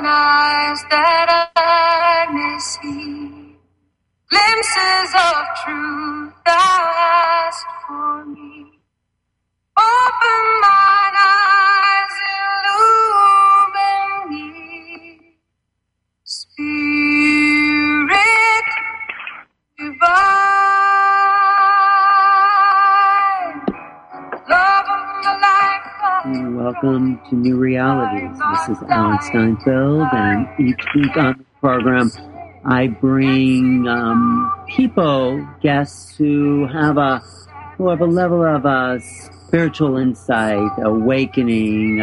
eyes that I may see glimpses of truth thou hast for me. Open mine eyes, illumine me, Spirit divine, love of the life. Welcome to New Realities. This is Alan Steinfeld, and each week on the program, I bring people, guests who have a level of spiritual insight, awakening,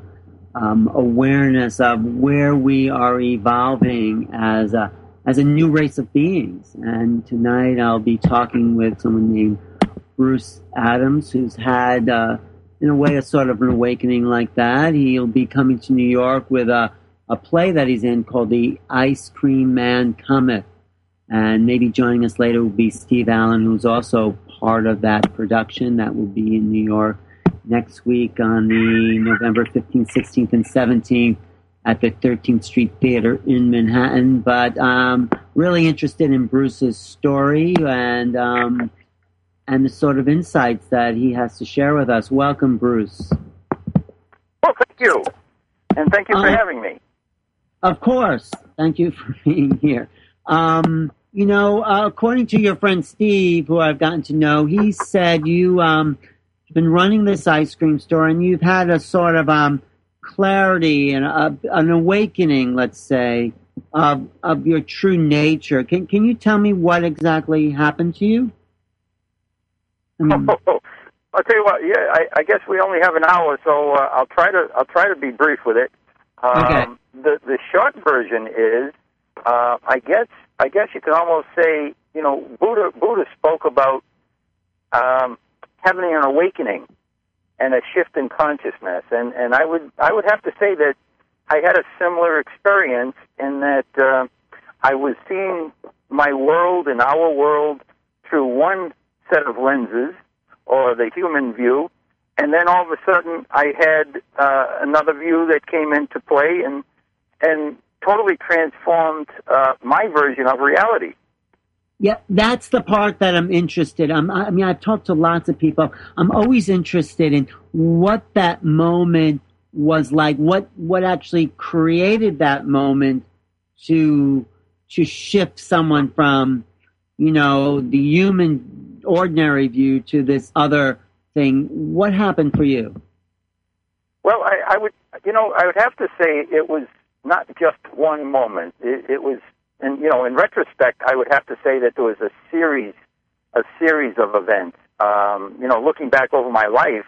awareness of where we are evolving as a new race of beings. And tonight, I'll be talking with someone named Bruce Adams, who's had in a way, a sort of an awakening like that. He'll be coming to New York with a play that he's in called The Ice Cream Man Cometh. And maybe joining us later will be Steve Allen, who's also part of that production that will be in New York next week on the November 15th, 16th, and 17th at the 13th Street Theater in Manhattan. But really interested in Bruce's story and the sort of insights that he has to share with us. Welcome, Bruce. Well, thank you. And thank you for having me. Of course. Thank you for being here. According to your friend Steve, who I've gotten to know, he said you've been running this ice cream store and you've had a sort of clarity and an awakening, let's say, of your true nature. Can you tell me what exactly happened to you? I'll tell you what. Yeah, I guess we only have an hour, so I'll try to be brief with it. Okay. The short version is, I guess you could almost say, Buddha spoke about having an awakening and a shift in consciousness, and I would have to say that I had a similar experience in that I was seeing my world and our world through one set of lenses, or the human view, and then all of a sudden I had another view that came into play and totally transformed my version of reality. Yeah, that's the part that I'm interested in. I've talked to lots of people. I'm always interested in what that moment was like, what actually created that moment to shift someone from, the human ordinary view to this other thing. What happened for you? Well, I would have to say it was not just one moment. It was, and in retrospect, I would have to say that there was a series of events. Looking back over my life,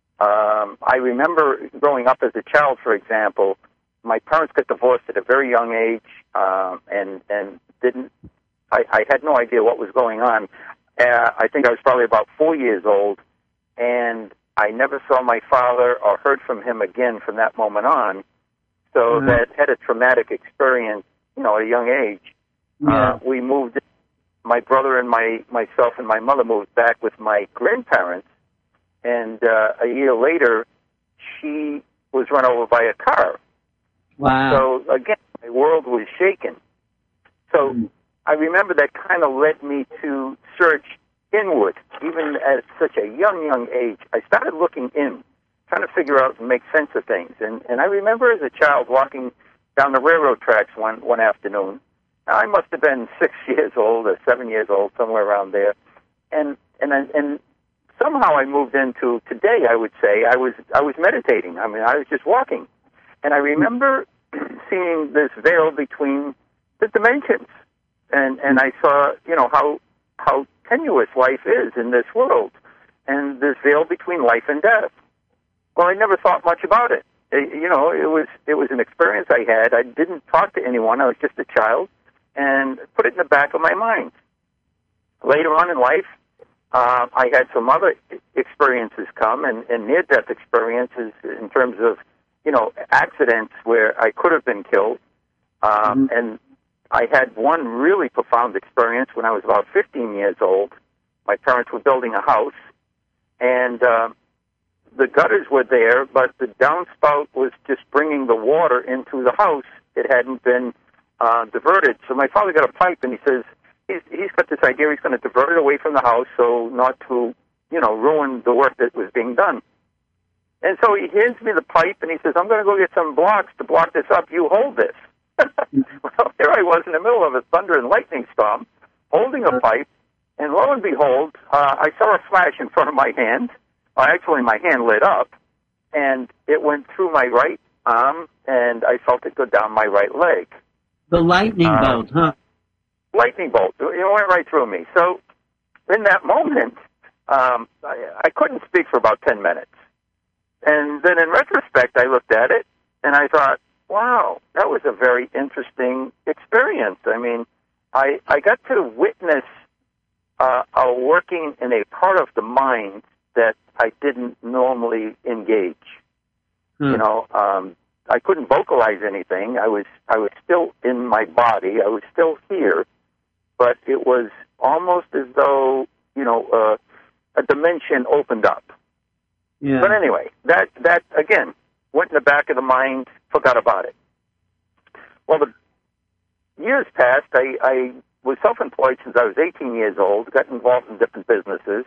I remember growing up as a child. For example, my parents got divorced at a very young age, and didn't. I had no idea what was going on. I think I was probably about 4 years old, and I never saw my father or heard from him again from that moment on. So that had a traumatic experience, at a young age. Yeah. We moved, my brother and myself and my mother moved back with my grandparents, and a year later, she was run over by a car. Wow. So, again, my world was shaken. So I remember that kind of led me to search inward, even at such a young age. I started looking in, trying to figure out and make sense of things. And I remember as a child walking down the railroad tracks one afternoon. Now, I must have been 6 years old or 7 years old, somewhere around there. And somehow I moved into today. I would say I was meditating. I was just walking, and I remember seeing this veil between the dimensions. And I saw, how tenuous life is in this world, and this veil between life and death. Well, I never thought much about it. It was an experience I had. I didn't talk to anyone. I was just a child, and put it in the back of my mind. Later on in life, I had some other experiences come, and near-death experiences in terms of, accidents where I could have been killed, and I had one really profound experience when I was about 15 years old. My parents were building a house, and the gutters were there, but the downspout was just bringing the water into the house it hadn't been diverted. So my father got a pipe, and he says he's got this idea he's going to divert it away from the house so not to, ruin the work that was being done. And so he hands me the pipe, and he says, I'm going to go get some blocks to block this up. You hold this. Well, here I was in the middle of a thunder and lightning storm, holding a pipe, and lo and behold, I saw a flash in front of my hand. Actually, my hand lit up, and it went through my right arm, and I felt it go down my right leg. The lightning bolt, huh? Lightning bolt. It went right through me. So in that moment, I couldn't speak for about 10 minutes. And then in retrospect, I looked at it, and I thought, wow, that was a very interesting experience. I mean, I got to witness a working in a part of the mind that I didn't normally engage. I couldn't vocalize anything. I was still in my body. I was still here, but it was almost as though a dimension opened up. Yeah. But anyway, that again went in the back of the mind. Forgot about it. Well, the years passed. I was self-employed since I was 18 years old. Got involved in different businesses,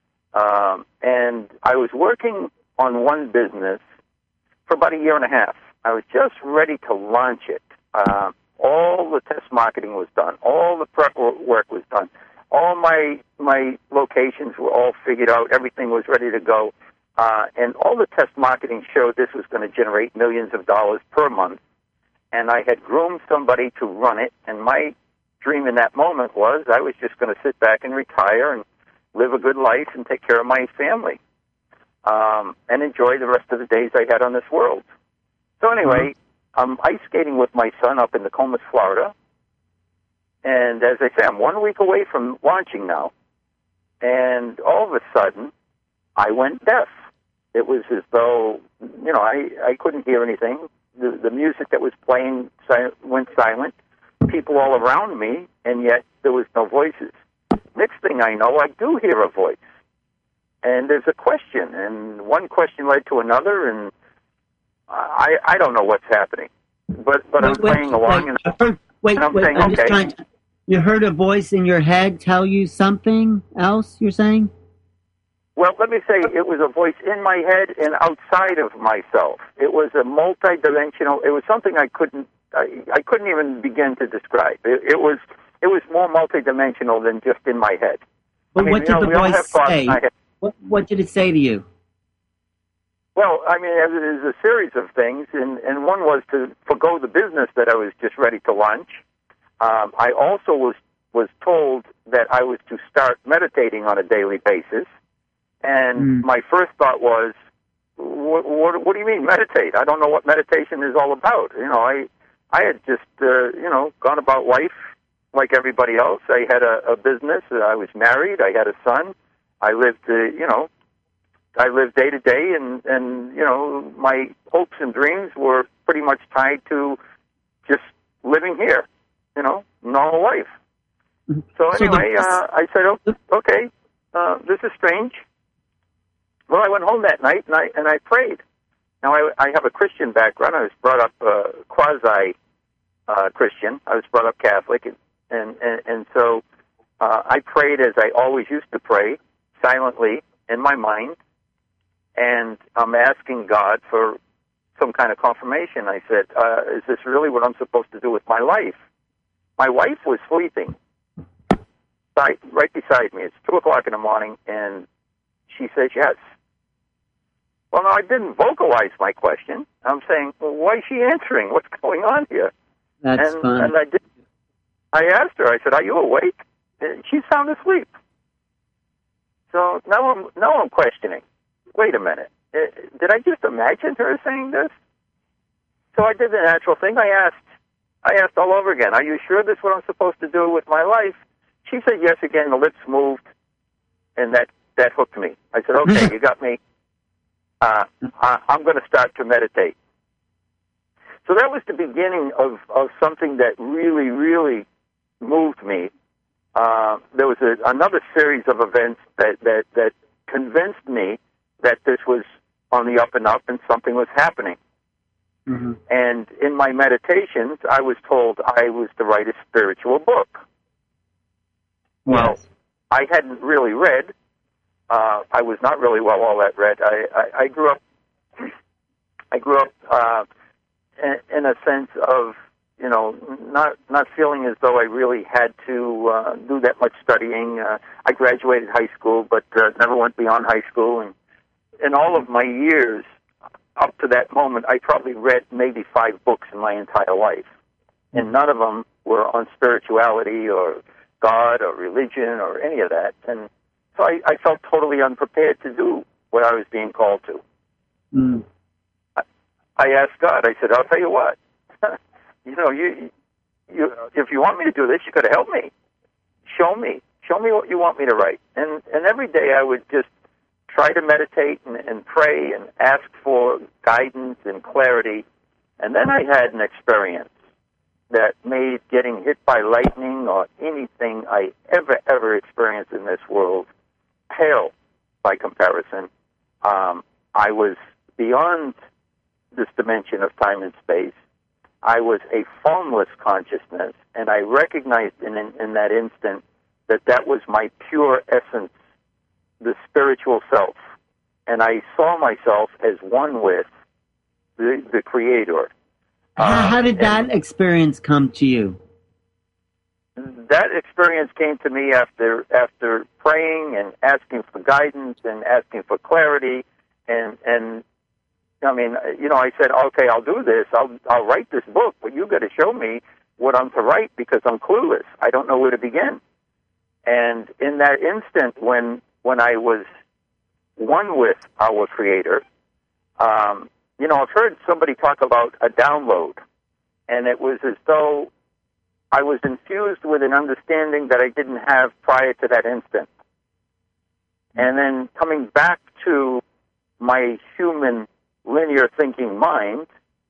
and I was working on one business for about a year and a half. I was just ready to launch it. All the test marketing was done. All the prep work was done. All my locations were all figured out. Everything was ready to go. And all the test marketing showed this was going to generate millions of dollars per month. And I had groomed somebody to run it. And my dream in that moment was I was just going to sit back and retire and live a good life and take care of my family. And enjoy the rest of the days I had on this world. So anyway, I'm ice skating with my son up in Nokomis, Florida. And as I say, I'm 1 week away from launching now. And all of a sudden, I went deaf. It was as though, I couldn't hear anything. The music that was playing went silent. People all around me, and yet there was no voices. Next thing I know, I do hear a voice. And there's a question, and one question led to another, and I don't know what's happening. But I'm playing along, and I'm saying, okay. You heard a voice in your head tell you something else, you're saying? Well, let me say, it was a voice in my head and outside of myself. It was a multidimensional. It was something I couldn't even begin to describe. It was more multidimensional than just in my head. But what did the voice say? What did it say to you? Well, I mean, there's a series of things, and one was to forgo the business that I was just ready to launch. I also was told that I was to start meditating on a daily basis. And my first thought was, what do you mean meditate? I don't know what meditation is all about. I had just, gone about life like everybody else. I had a business. I was married. I had a son. I lived, I lived day to day, and my hopes and dreams were pretty much tied to just living here, normal life. So anyway, I said, okay, this is strange. Well, I went home that night, and I prayed. Now, I have a Christian background. I was brought up quasi-Christian. I was brought up Catholic, and so I prayed as I always used to pray, silently in my mind, and I'm asking God for some kind of confirmation. I said, is this really what I'm supposed to do with my life? My wife was sleeping right beside me. It's 2 o'clock in the morning, and she says yes. Well, no, I didn't vocalize my question. I'm saying, well, why is she answering? What's going on here? That's fun. And I asked her, I said, are you awake? And she's sound asleep. So now I'm questioning. Wait a minute. Did I just imagine her saying this? So I did the natural thing. I asked all over again, are you sure this is what I'm supposed to do with my life? She said yes again. The lips moved, and that hooked me. I said, okay, you got me. I'm going to start to meditate. So that was the beginning of something that really, really moved me. There was another series of events that convinced me that this was on the up and up and something was happening. Mm-hmm. And in my meditations, I was told I was to write a spiritual book. Well, Yes. I hadn't really read. I was not really all that read. I grew up. I grew up in a sense of, not feeling as though I really had to do that much studying. I graduated high school, but never went beyond high school. And in all of my years up to that moment, I probably read maybe 5 books in my entire life, and none of them were on spirituality or God or religion or any of that. And so I felt totally unprepared to do what I was being called to. Mm. I asked God, I said, I'll tell you what, you if you want me to do this, you got to help me. Show me what you want me to write. And every day I would just try to meditate and pray and ask for guidance and clarity. And then I had an experience that made getting hit by lightning or anything I ever experienced in this world pale by comparison. I was beyond this dimension of time and space. I was a formless consciousness, and I recognized in that instant that was my pure essence, the spiritual self. And I saw myself as one with the Creator. How did that experience come to you? That experience came to me after praying and asking for guidance and asking for clarity, and I mean, I said, okay, I'll do this. I'll write this book, but you got to show me what I'm to write because I'm clueless. I don't know where to begin. And in that instant, when I was one with our Creator, I've heard somebody talk about a download, and it was as though I was infused with an understanding that I didn't have prior to that instant. And then coming back to my human linear thinking mind,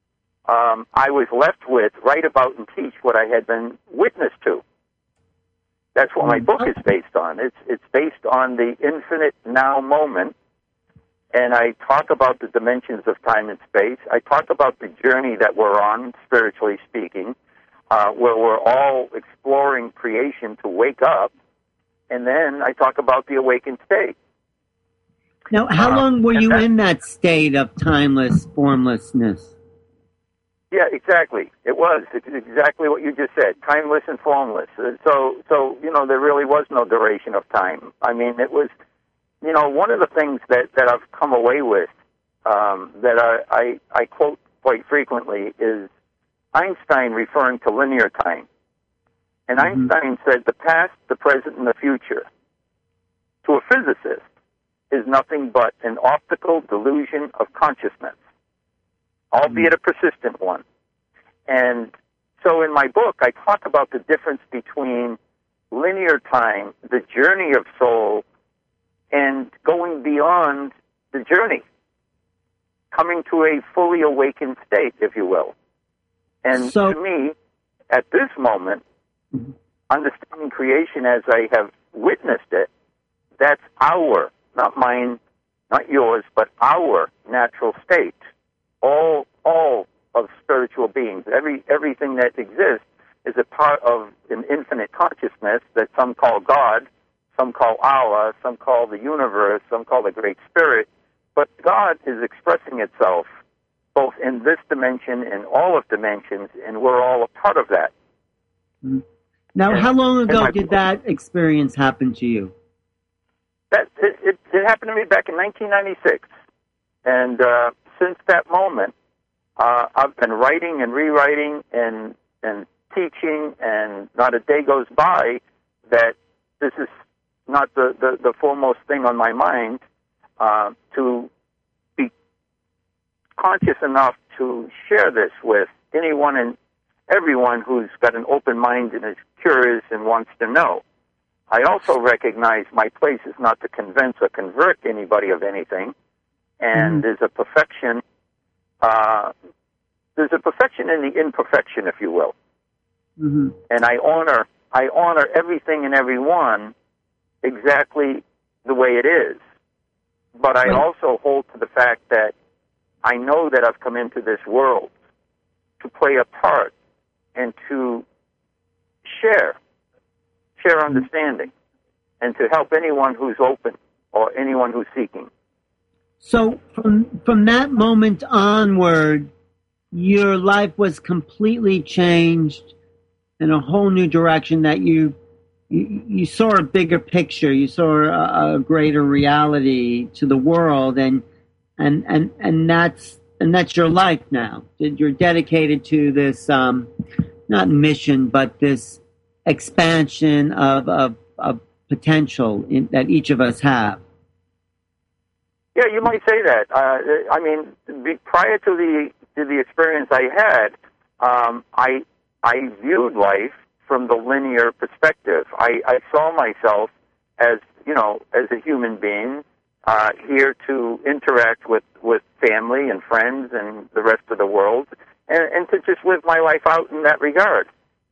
I was left with write about and teach what I had been witness to. That's what my book is based on. It's based on the infinite now moment, and I talk about the dimensions of time and space. I talk about the journey that we're on, spiritually speaking, where we're all exploring creation to wake up, and then I talk about the awakened state. Now, how long were you in that state of timeless formlessness? Yeah, exactly. It was. It's exactly what you just said, timeless and formless. So there really was no duration of time. I mean, it was, one of the things that I've come away with that I quote quite frequently is Einstein referring to linear time. And Einstein said the past, the present, and the future, to a physicist, is nothing but an optical delusion of consciousness, albeit a persistent one. And so in my book, I talk about the difference between linear time, the journey of soul, and going beyond the journey, coming to a fully awakened state, if you will. And to me, at this moment, understanding creation as I have witnessed it, that's our, not mine, not yours, but our natural state. All of spiritual beings, everything that exists is a part of an infinite consciousness that some call God, some call Allah, some call the universe, some call the Great Spirit. But God is expressing itself both in this dimension and all of dimensions, and we're all a part of that. Now, how long ago did that experience happen to you? It happened to me back in 1996. And since that moment, I've been writing and rewriting and teaching, and not a day goes by that this is not the foremost thing on my mind, to be conscious enough to share this with anyone and everyone who's got an open mind and is curious and wants to know. I also recognize my place is not to convince or convert anybody of anything, and there's a perfection. There's a perfection in the imperfection, if you will. And I honor everything and everyone exactly the way it is. But I also hold to the fact that I know that I've come into this world to play a part and to share understanding, and to help anyone who's open or anyone who's seeking. So from that moment onward, your life was completely changed in a whole new direction, that you saw a bigger picture, you saw a greater reality to the world, and that's your life now. You're dedicated to this not mission, but this expansion of potential that each of us have. Yeah, you might say that. I mean, prior to the experience I had, I viewed life from the linear perspective. I saw myself as, as a human being here to interact with family and friends and the rest of the world, and to just live my life out in that regard.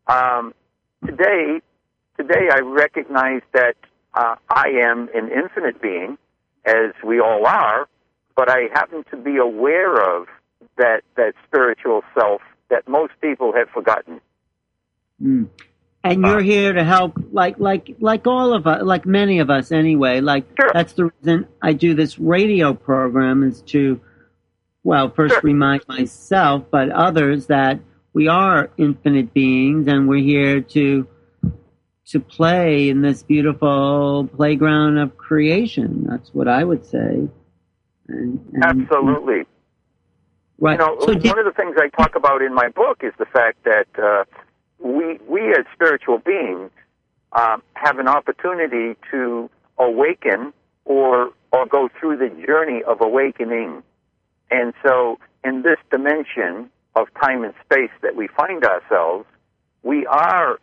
Today I recognize that I am an infinite being, as we all are, but I happen to be aware of that spiritual self that most people have forgotten. Mm. And you're here to help, like all of us, like many of us anyway. Sure. That's the reason I do this radio program, is to, first Sure. remind myself, but others, that we are infinite beings, and we're here to play in this beautiful playground of creation. That's what I would say. And Absolutely. Right. One of the things I talk about in my book is the fact that we as spiritual beings have an opportunity to awaken or go through the journey of awakening. And so in this dimension of time and space that we find ourselves, we are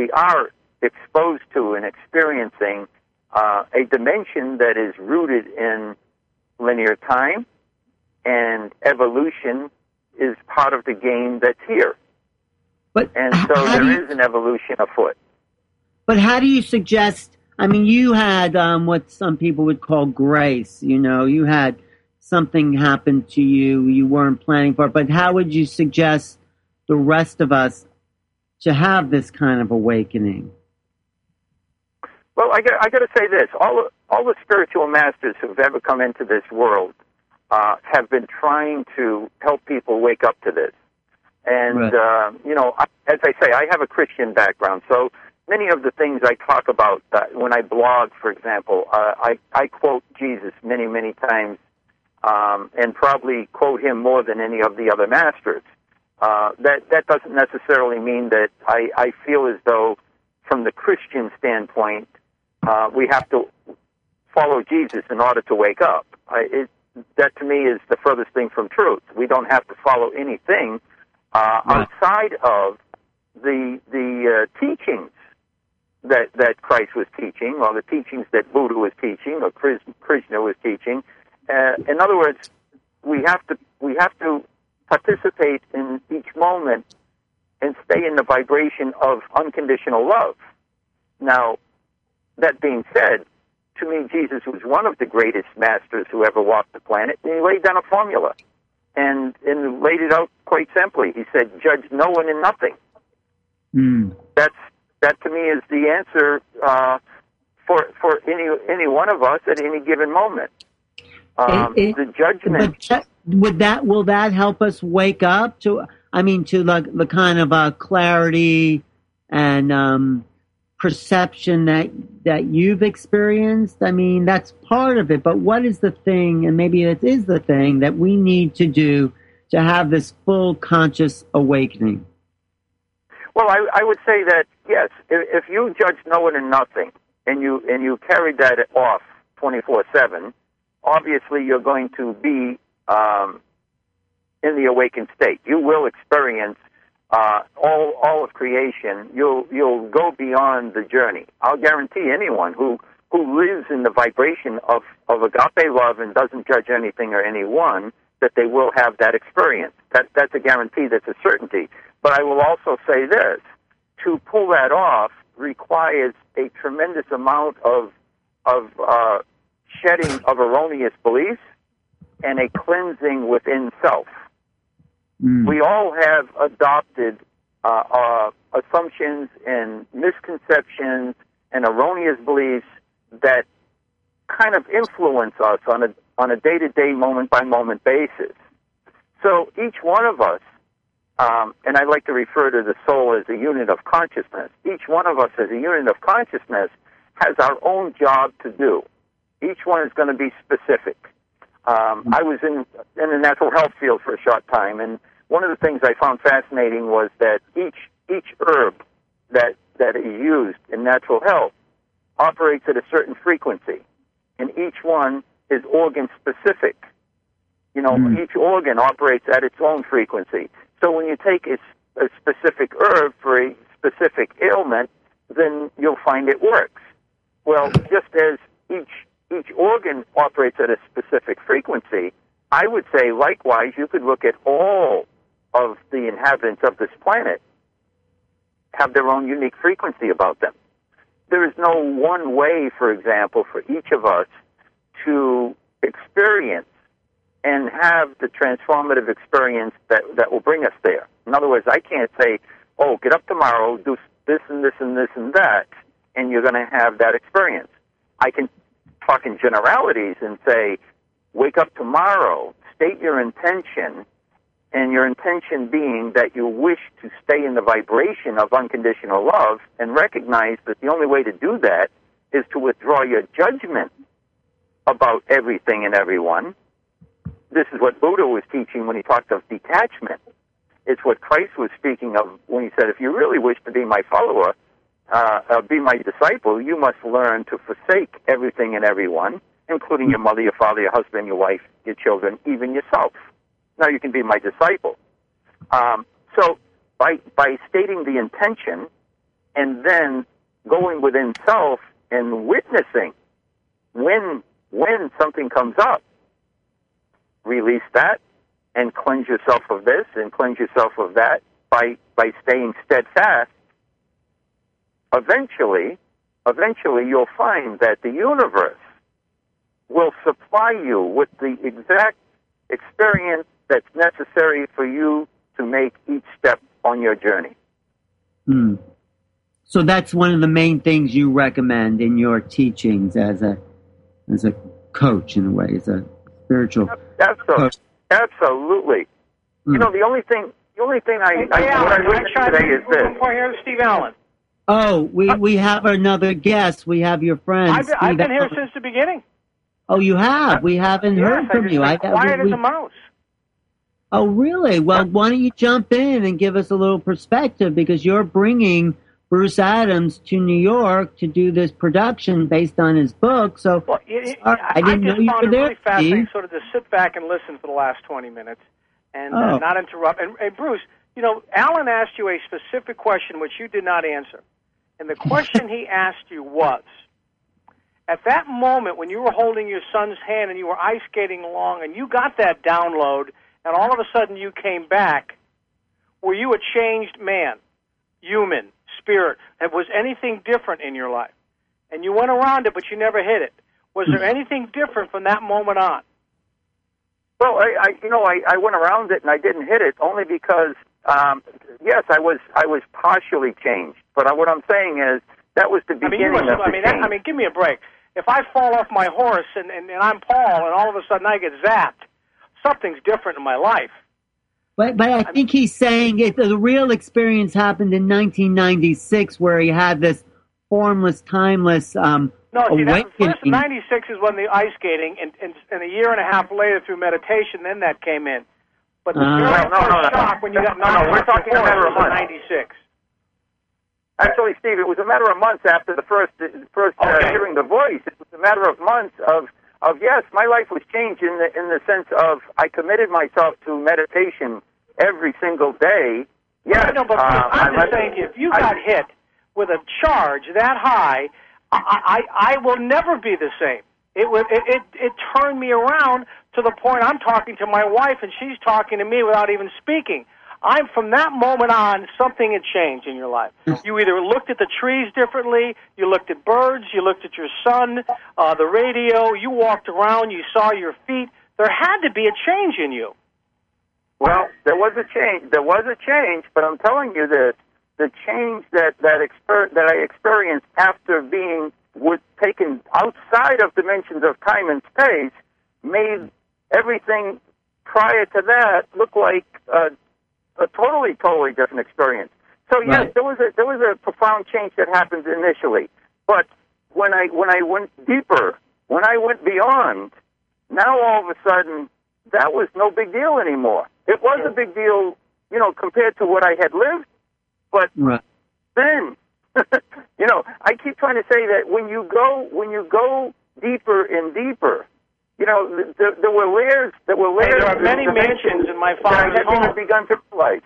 exposed to and experiencing a dimension that is rooted in linear time, and evolution is part of the game that's here. And so there is an evolution afoot. But how do you suggest, you had what some people would call grace, you had something happen to you, you weren't planning for it, but how would you suggest the rest of us to have this kind of awakening? Well, I got to say this: all the spiritual masters who've ever come into this world have been trying to help people wake up to this. And right. As I say, I have a Christian background, so many of the things I talk about when I blog, for example, I quote Jesus many, many times, and probably quote him more than any of the other masters. That doesn't necessarily mean that I feel as though, from the Christian standpoint, we have to follow Jesus in order to wake up. That to me is the furthest thing from truth. We don't have to follow anything outside of the teachings that Christ was teaching, or the teachings that Buddha was teaching, or Krishna was teaching. In other words, we have to participate in each moment and stay in the vibration of unconditional love. Now, that being said, to me, Jesus was one of the greatest masters who ever walked the planet, and he laid down a formula and laid it out quite simply. He said, "Judge no one in nothing." Mm. That to me is the answer for any one of us at any given moment. The judgment. But will that help us wake up to the kind of clarity and perception that you've experienced? That's part of it, but what is the thing, and maybe it is the thing, that we need to do to have this full conscious awakening? Well, I would say that, yes, if you judge no one and nothing, and you carry that off 24/7, obviously you're going to be in the awakened state. You will experience all of creation. You'll go beyond the journey. I'll guarantee anyone who lives in the vibration of agape love and doesn't judge anything or anyone, that they will have that experience. That's a guarantee. That's a certainty. But I will also say this: to pull that off requires a tremendous amount of shedding of erroneous beliefs and a cleansing within self. We all have adopted assumptions and misconceptions and erroneous beliefs that kind of influence us on a day-to-day, moment-by-moment basis. So each one of us, and I like to refer to the soul as a unit of consciousness, each one of us as a unit of consciousness has our own job to do. Each one is going to be specific. I was in the natural health field for a short time, and one of the things I found fascinating was that each herb that is used in natural health operates at a certain frequency, and each one is organ specific. Each organ operates at its own frequency. So when you take a specific herb for a specific ailment, then you'll find it works. Well, just as each organ operates at a specific frequency, I would say likewise you could look at all of the inhabitants of this planet have their own unique frequency about them. There is no one way, for example, for each of us to experience and have the transformative experience that will bring us there. In other words, I can't say, oh, get up tomorrow, do this and this and this and that, and you're going to have that experience. I can talk in generalities and say, wake up tomorrow, state your intention, and your intention being that you wish to stay in the vibration of unconditional love, and recognize that the only way to do that is to withdraw your judgment about everything and everyone. This is what Buddha was teaching when he talked of detachment. It's what Christ was speaking of when he said, if you really wish to be my follower, be my disciple, you must learn to forsake everything and everyone, including your mother, your father, your husband, your wife, your children, even yourself. Now you can be my disciple. So by stating the intention and then going within self and witnessing when something comes up, release that and cleanse yourself of this and cleanse yourself of that by staying steadfast. Eventually you'll find that the universe will supply you with the exact experience that's necessary for you to make each step on your journey. So that's one of the main things you recommend in your teachings as a coach, in a way, as a spiritual coach. Absolutely. The only thing I witnessed today is this. Here's Steve Allen. Oh, we have another guest. We have your friend. I've been here since the beginning. Oh, you have? We haven't heard from you. Quiet as a mouse. Oh, really? Well, why don't you jump in and give us a little perspective, because you're bringing Bruce Adams to New York to do this production based on his book. So I didn't know you were there. Really fascinating, sort of to sit back and listen for the last 20 minutes and not interrupt. And Bruce, Alan asked you a specific question which you did not answer, and the question he asked you was, at that moment when you were holding your son's hand and you were ice skating along and you got that download, and all of a sudden you came back, were you a changed man, human, spirit? Was anything different in your life? And you went around it, but you never hit it. Was there anything different from that moment on? Well, I went around it and I didn't hit it only because, yes, I was partially changed. But what I'm saying is that was the beginning of the change. Give me a break. If I fall off my horse and I'm Paul and all of a sudden I get zapped, something's different in my life. But I think he's saying the real experience happened in 1996, where he had this formless, timeless awakening. First, 96 is when the ice skating, and a year and a half later through meditation, then that came in. But the shock when you got we're talking a matter of months. 96. Actually, Steve, it was a matter of months after the first hearing the voice. It was a matter of months of yes, my life was changed in the sense of I committed myself to meditation every single day. Yes, but I'm just saying, if you got hit with a charge that high, I will never be the same. It turned me around to the point I'm talking to my wife and she's talking to me without even speaking. From that moment on, something had changed in your life. You either looked at the trees differently, you looked at birds, you looked at your son, the radio, you walked around, you saw your feet. There had to be a change in you. Well, there was a change. There was a change, but I'm telling you this: the change that I experienced after being taken outside of dimensions of time and space made everything prior to that look like a totally different experience. So yes, right. there was a profound change that happened initially, but when I went deeper, when I went beyond, now all of a sudden that was no big deal anymore. It was a big deal, compared to what I had lived, but right. then, I keep trying to say that when you go deeper and deeper, there were layers. There are many mansions in my father's home. I had begun to realize.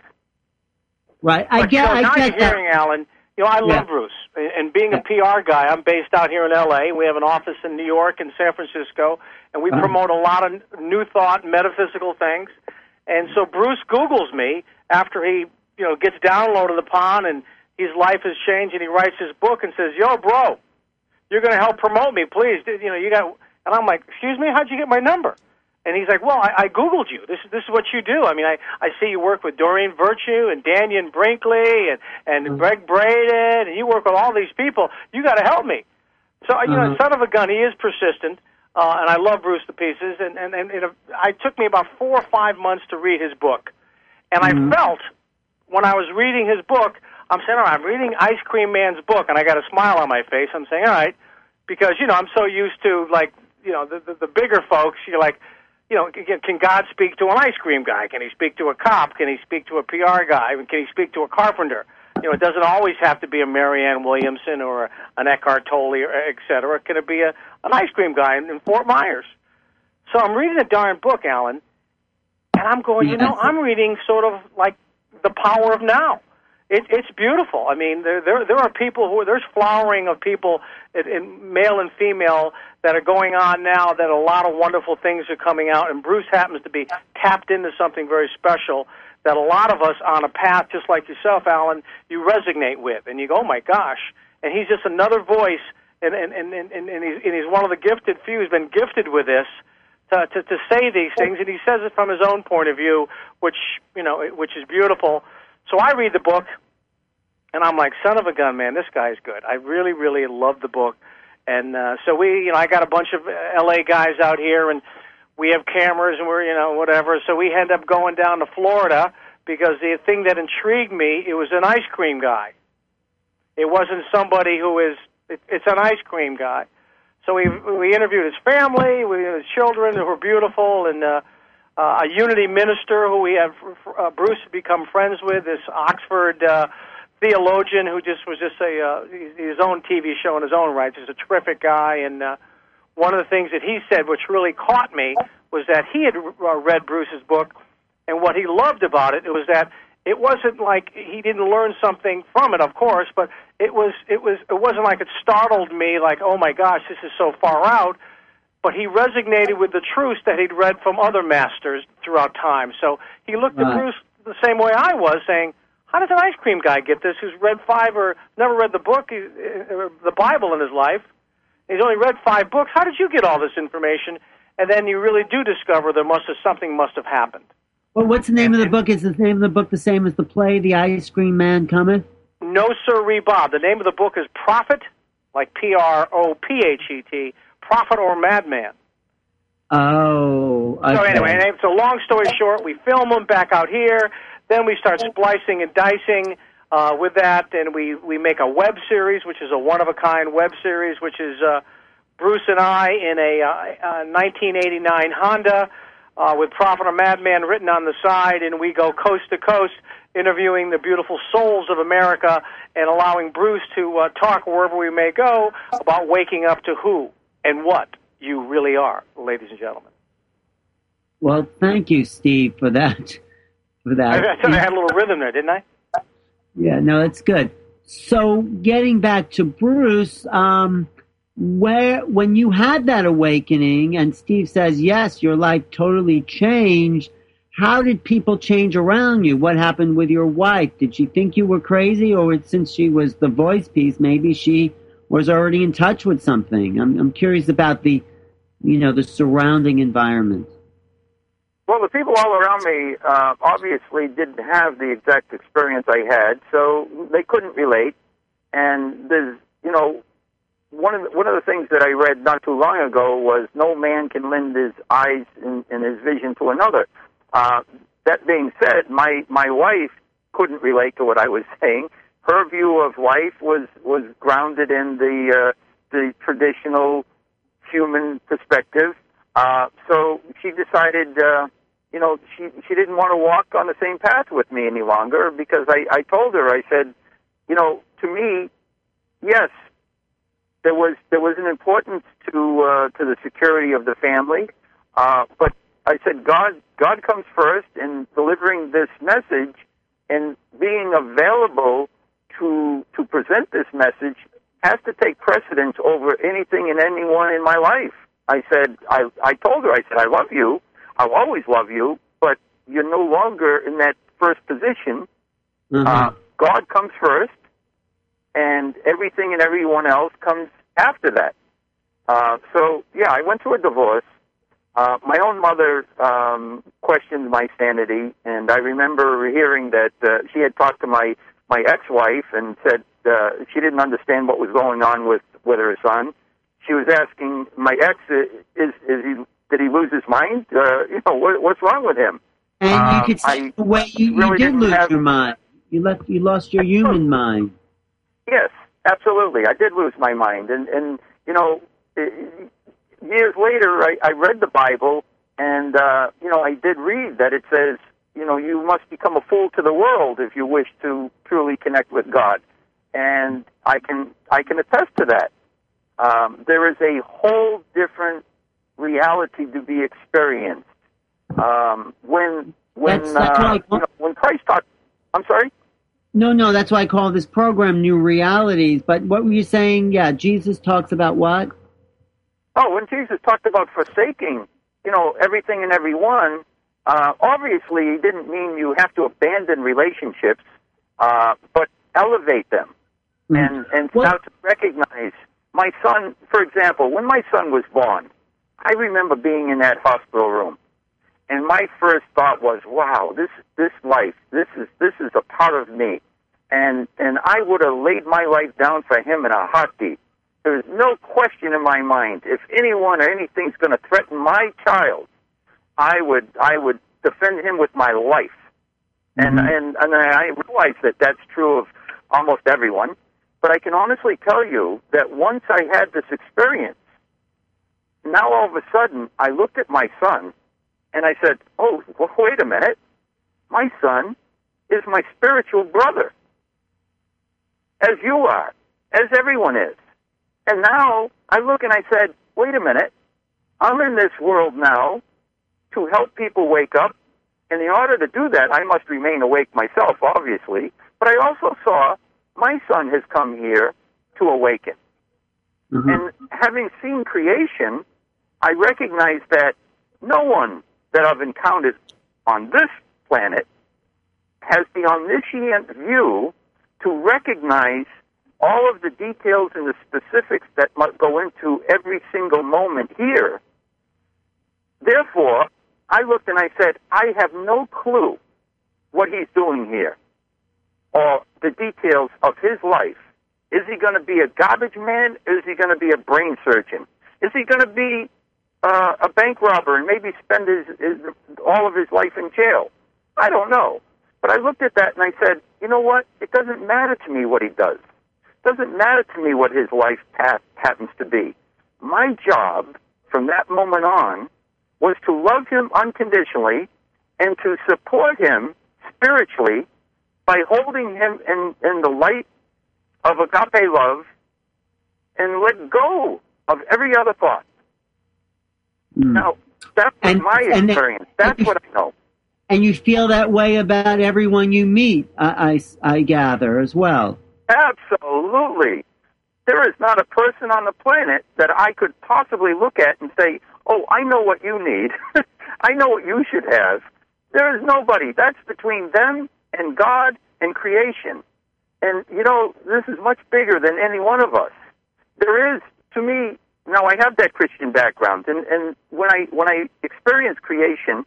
Right, I but, get you're that. Hearing, Alan, I love Bruce, and being a PR guy, I'm based out here in L.A. We have an office in New York and San Francisco, and we promote a lot of new thought, metaphysical things. And so Bruce Googles me after he, gets downloaded upon, and his life has changed, and he writes his book and says, "Yo, bro, you're going to help promote me, please. You got." And I'm like, "Excuse me, how'd you get my number?" And he's like, "Well, I Googled you. This is what you do. I mean, I see you work with Doreen Virtue and Daniel Brinkley and Greg Braden, and you work with all these people. You got to help me." So, son of a gun, he is persistent, and I love Bruce to pieces. And it took me about 4 or 5 months to read his book. And I felt, when I was reading his book, I'm saying, all right, I'm reading Ice Cream Man's book, and I got a smile on my face. I'm saying, all right, because, I'm so used to, like, the bigger folks, you're like, can God speak to an ice cream guy? Can he speak to a cop? Can he speak to a PR guy? Can he speak to a carpenter? It doesn't always have to be a Marianne Williamson or an Eckhart Tolle, or et cetera. Can it be an ice cream guy in Fort Myers? So I'm reading a darn book, Alan, and I'm going, I'm reading sort of like The Power of Now. It's beautiful. I mean, there are people there's flowering of people in male and female that are going on now, that a lot of wonderful things are coming out, and Bruce happens to be tapped into something very special that a lot of us on a path just like yourself, Alan, you resonate with, and you go, oh my gosh, and he's just another voice, and he's one of the gifted few who's been gifted with this to say these things, and he says it from his own point of view, which is beautiful. So I read the book, and I'm like, son of a gun, man, this guy's good. I really, really love the book. And so I got a bunch of L.A. guys out here, and we have cameras, and we're, whatever. So we end up going down to Florida because the thing that intrigued me, it was an ice cream guy. It wasn't somebody who is, it's an ice cream guy. So we interviewed his family, his children who were beautiful, and a Unity minister who we have Bruce become friends with, this Oxford theologian who was his own TV show in his own right. He's a terrific guy, and one of the things that he said, which really caught me, was that he had read Bruce's book, and what he loved about it was that it wasn't like he didn't learn something from it, of course, but it wasn't like it startled me, like, oh my gosh, this is so far out. But he resonated with the truths that he'd read from other masters throughout time. So he looked at Bruce the same way I was, saying, how does an ice cream guy get this who's read 5 or never read the book, the Bible in his life? He's only read 5 books. How did you get all this information? And then you really do discover something must have happened. Well, what's the name of the book? Is the name of the book the same as the play, The Ice Cream Man Cometh? No, sir, Bob. The name of the book is Prophet, like Prophet, Prophet or Madman. Oh, okay. So anyway, so long story short, we film them back out here. Then we start splicing and dicing with that, and we make a web series, which is a one-of-a-kind web series, which is Bruce and I in a 1989 Honda with Prophet or Madman written on the side, and we go coast to coast interviewing the beautiful souls of America and allowing Bruce to talk wherever we may go about waking up to who and what you really are, ladies and gentlemen. Well, thank you, Steve, for that. I thought I had a little rhythm there, didn't I? Yeah, no, it's good. So, getting back to Bruce, when you had that awakening, and Steve says, yes, your life totally changed, how did people change around you? What happened with your wife? Did she think you were crazy, or since she was the voice piece, maybe she was already in touch with something? I'm curious about the surrounding environment. Well, the people all around me obviously didn't have the exact experience I had, so they couldn't relate. And there's, one of the things that I read not too long ago was no man can lend his eyes and his vision to another. That being said, my wife couldn't relate to what I was saying. Her view of life was grounded in the traditional human perspective. So she decided, she didn't want to walk on the same path with me any longer, because I told her, I said, to me, yes, there was an importance to the security of the family, but I said God comes first, in delivering this message and being available to present this message has to take precedence over anything and anyone in my life. I said, I told her, I said, I love you, I'll always love you, but you're no longer in that first position. Mm-hmm. God comes first, and everything and everyone else comes after that. So, yeah, I went through a divorce. My own mother questioned my sanity, and I remember hearing that she had talked to my ex-wife and said she didn't understand what was going on with her son. She was asking my ex, did he lose his mind? What's wrong with him? And you could see the way you really did lose have your mind. You lost your human mind. Yes, absolutely. I did lose my mind. And years later, I read the Bible, and, I did read that it says, you must become a fool to the world if you wish to truly connect with God. And I can attest to that. There is a whole different reality to be experienced. When Christ talked, I'm sorry? No, that's why I call this program New Realities. But what were you saying? Yeah, Jesus talks about what? Oh, when Jesus talked about forsaking, everything and everyone, obviously he didn't mean you have to abandon relationships, but elevate them and start to recognize. My son, for example, when my son was born, I remember being in that hospital room, and my first thought was, "Wow, this life, this is a part of me," and I would have laid my life down for him in a heartbeat. There's no question in my mind, if anyone or anything's going to threaten my child, I would defend him with my life. Mm-hmm. And I realize that that's true of almost everyone. But I can honestly tell you that once I had this experience, now all of a sudden I looked at my son and I said, oh, well, wait a minute. My son is my spiritual brother, as you are, as everyone is. And now I look and I said, wait a minute. I'm in this world now to help people wake up. And in order to do that, I must remain awake myself, obviously. But I also saw my son has come here to awaken. Mm-hmm. And having seen creation, I recognize that no one that I've encountered on this planet has the omniscient view to recognize all of the details and the specifics that must go into every single moment here. Therefore, I looked and I said, I have no clue what he's doing here or the details of his life. Is he going to be a garbage man? Is he going to be a brain surgeon? Is he going to be a bank robber and maybe spend all of his life in jail? I don't know. But I looked at that and I said, you know what? It doesn't matter to me what he does. It doesn't matter to me what his life path happens to be. My job from that moment on was to love him unconditionally and to support him spiritually by holding him in the light of agape love and let go of every other thought. Now, that's my experience. That's what I know. And you feel that way about everyone you meet, I gather, as well. Absolutely. There is not a person on the planet that I could possibly look at and say, oh, I know what you need. I know what you should have. There is nobody. That's between them and God and creation. And, this is much bigger than any one of us. There is, to me, now I have that Christian background, and when I experience creation,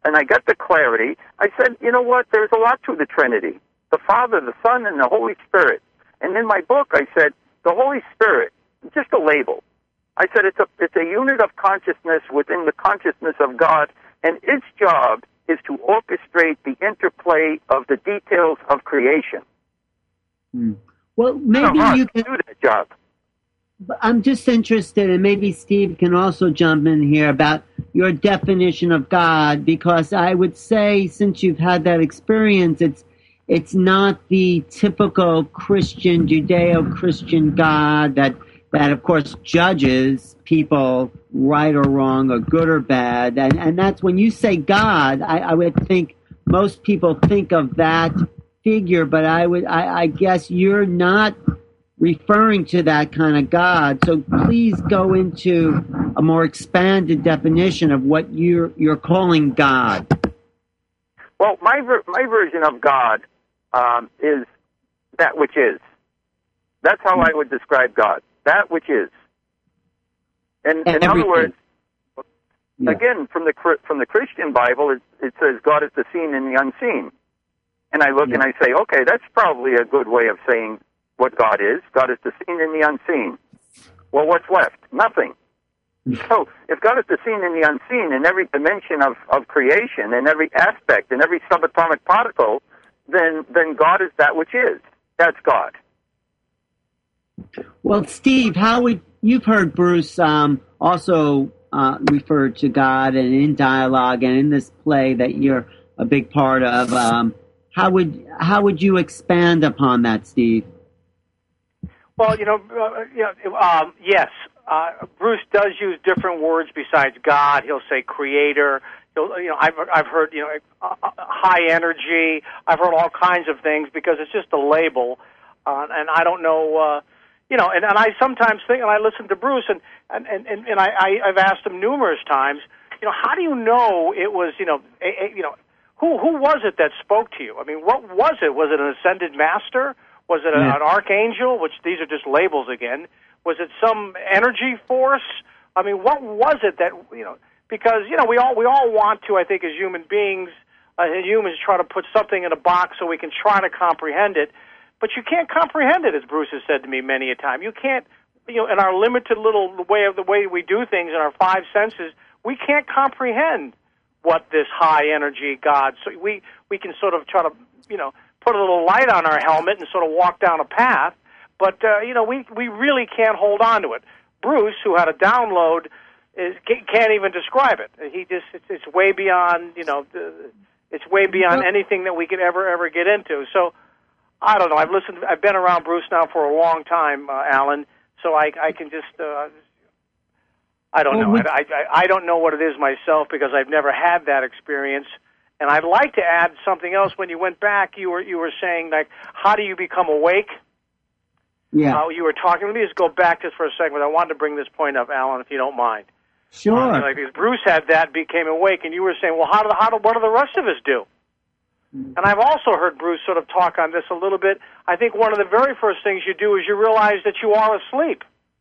and I got the clarity, I said, you know what, there's a lot to the Trinity. The Father, the Son, and the Holy Spirit. And in my book, I said, the Holy Spirit, just a label. I said it's a unit of consciousness within the consciousness of God, and its job is to orchestrate the interplay of the details of creation. Well, maybe you can do that job. I'm just interested, and maybe Steve can also jump in here about your definition of God, because I would say, since you've had that experience, it's not the typical Christian, Judeo-Christian God that of course judges people right or wrong or good or bad, and that's when you say God, I would think most people think of that figure, but I guess you're not referring to that kind of God. So please go into a more expanded definition of what you're calling God. Well, my version of God is that which is. That's how I would describe God. That which is. And in other words, again, from the Christian Bible, it says God is the seen and the unseen. And I look and I say, okay, that's probably a good way of saying what God is. God is the seen and the unseen. Well, what's left? Nothing. So if God is the seen and the unseen in every dimension of creation, in every aspect, in every subatomic particle, then God is that which is. That's God. Well, Steve, you've heard Bruce also refer to God, and in dialogue and in this play that you're a big part of. How would you expand upon that, Steve? Well, yes. Bruce does use different words besides God. He'll say creator. I've heard high energy. I've heard all kinds of things because it's just a label, and I don't know. And I sometimes think, and I listen to Bruce, and I've asked him numerous times, how do you know it was, who was it that spoke to you? I mean, what was it? Was it an ascended master? Was it an archangel? Which these are just labels again. Was it some energy force? I mean, what was it that Because we all want to, I think, as human beings, humans try to put something in a box so we can try to comprehend it. But you can't comprehend it, as Bruce has said to me many a time. You can't, in our limited little the way we do things in our five senses, we can't comprehend what this high energy God. So we can sort of try to, put a little light on our helmet and sort of walk down a path. But we really can't hold on to it. Bruce, who had a download, can't even describe it. It's way beyond it's way beyond anything that we could ever get into. So I don't know. I've been around Bruce now for a long time, Alan. So I can just I don't know. I don't know what it is myself because I've never had that experience. And I'd like to add something else. When you went back, you were saying, like, how do you become awake? Yeah. You were talking. Let me just go back just for a second. I wanted to bring this point up, Alan, if you don't mind. Sure. Because Bruce had that, became awake, and you were saying, well, what do the rest of us do? And I've also heard Bruce sort of talk on this a little bit. I think one of the very first things you do is you realize that you are asleep.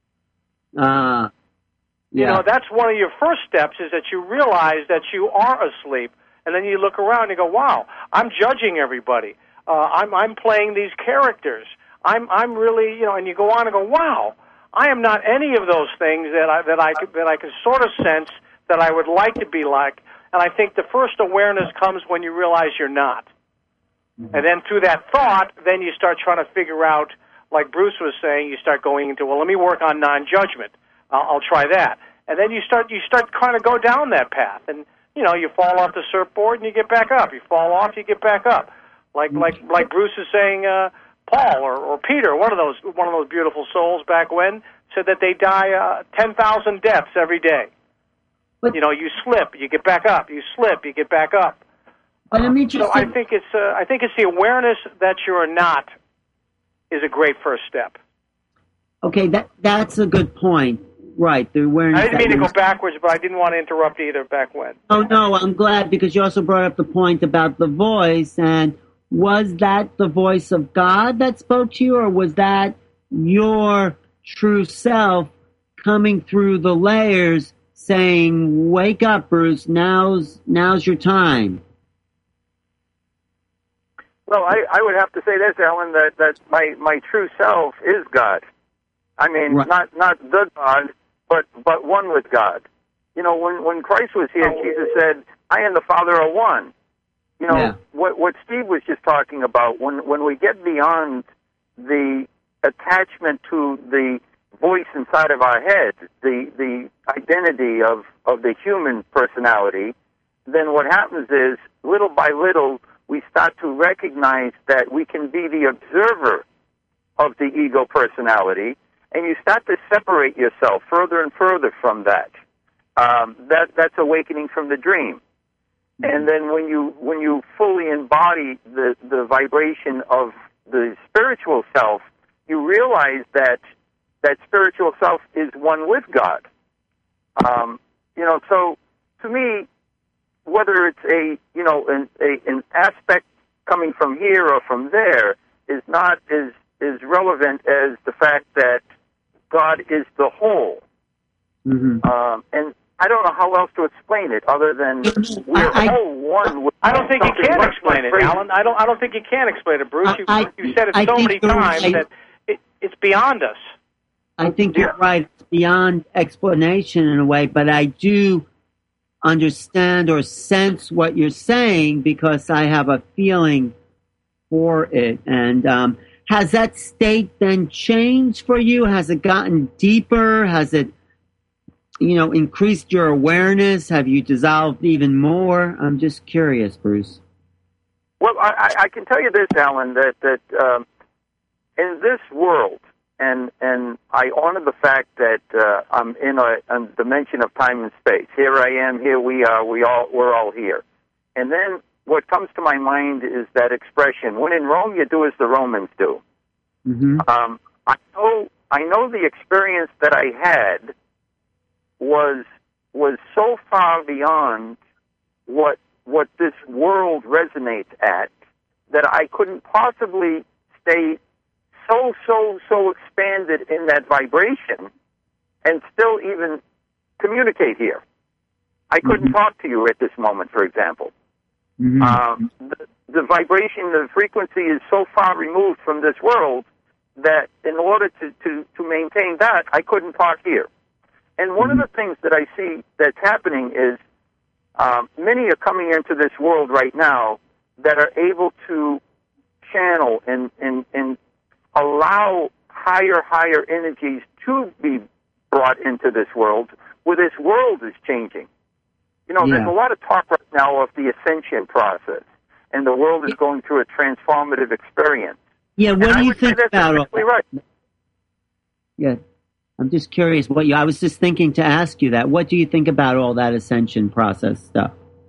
Yeah. That's one of your first steps, is that you realize that you are asleep. And then you look around and you go, wow, I'm judging everybody. I'm playing these characters. I'm really, and you go on and go, wow, I am not any of those things that I can sort of sense that I would like to be like. And I think the first awareness comes when you realize you're not. Mm-hmm. And then through that thought, then you start trying to figure out, like Bruce was saying, you start going into, well, let me work on non-judgment. I'll try that. And then you start kind of go down that path. And, you fall off the surfboard and you get back up. You fall off, you get back up. Like Bruce is saying, Paul or Peter, one of those beautiful souls back when, said that they die 10,000 deaths every day. But, you slip, you get back up. You slip, you get back up. But so I think it's the awareness that you're not is a great first step. Okay, that's a good point. Right, the awareness. I didn't mean to go backwards, but I didn't want to interrupt either back when. Oh, no, I'm glad, because you also brought up the point about the voice, and was that the voice of God that spoke to you, or was that your true self coming through the layers saying, "Wake up, Bruce! Now's your time"? Well, I would have to say this, Alan, that my true self is God. I mean, Right. not the God, but one with God. You know, when Christ was here, Jesus said, "I and the Father are one." You know, Yeah. what Steve was just talking about, when we get beyond the attachment to the voice inside of our head, the identity of the human personality, then what happens is, little by little, we start to recognize that we can be the observer of the ego personality, and you start to separate yourself further and further from that. That's awakening from the dream. And then when you fully embody the vibration of the spiritual self, you realize that spiritual self is one with God. You know, so to me, whether it's an aspect coming from here or from there is not as relevant as the fact that God is the whole. Mm-hmm. And I don't know how else to explain it other than we're all one. I don't think you can explain it, Alan. I don't think you can explain it, Bruce. You said it so many times that it's beyond us. I think you're right. It's beyond explanation in a way, but I do understand or sense what you're saying because I have a feeling for it. And has that state then changed for you? Has it gotten deeper? Has it, increased your awareness? Have you dissolved even more? I'm just curious, Bruce. Well, I can tell you this, Alan, that in this world, and I honor the fact that I'm in a dimension of time and space. Here I am. Here we are. We're all here. And then what comes to my mind is that expression: "When in Rome, you do as the Romans do." Mm-hmm. I know the experience that I had was so far beyond what this world resonates at that I couldn't possibly stay so expanded in that vibration and still even communicate here. I couldn't talk to you at this moment, for example. Mm-hmm. The vibration, the frequency is so far removed from this world that in order to maintain that, I couldn't talk here. And one of the things that I see that's happening is many are coming into this world right now that are able to channel and allow higher energies to be brought into this world, where this world is changing. There's a lot of talk right now of the ascension process, and the world is going through a transformative experience. Yeah, what do you think about all that? Right. Yeah, I'm just curious I was just thinking to ask you that. What do you think about all that ascension process stuff?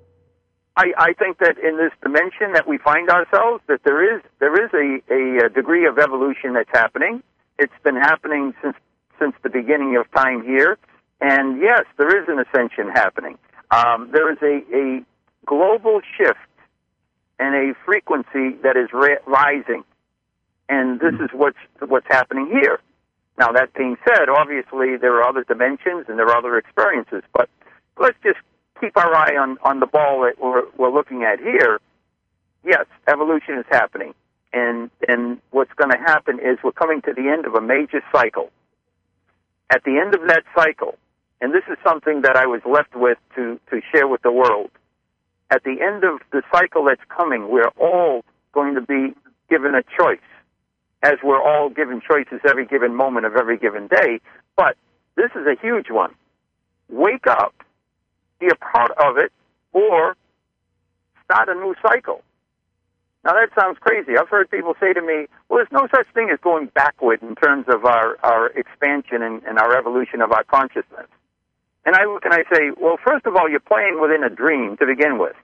I think that in this dimension that we find ourselves, that there is a degree of evolution that's happening. It's been happening since the beginning of time here, and yes, there is an ascension happening. There is a global shift and a frequency that is rising, and this is what's happening here. Now, that being said, obviously there are other dimensions and there are other experiences, but let's just keep our eye on the ball that we're looking at here. Yes, evolution is happening, and what's going to happen is we're coming to the end of a major cycle. At the end of that cycle, and this is something that I was left with to share with the world, at the end of the cycle that's coming, we're all going to be given a choice, as we're all given choices every given moment of every given day, but this is a huge one. Wake up, be a part of it, or start a new cycle. Now, that sounds crazy. I've heard people say to me, well, there's no such thing as going backward in terms of our expansion and our evolution of our consciousness. And I look and I say, well, first of all, you're playing within a dream to begin with.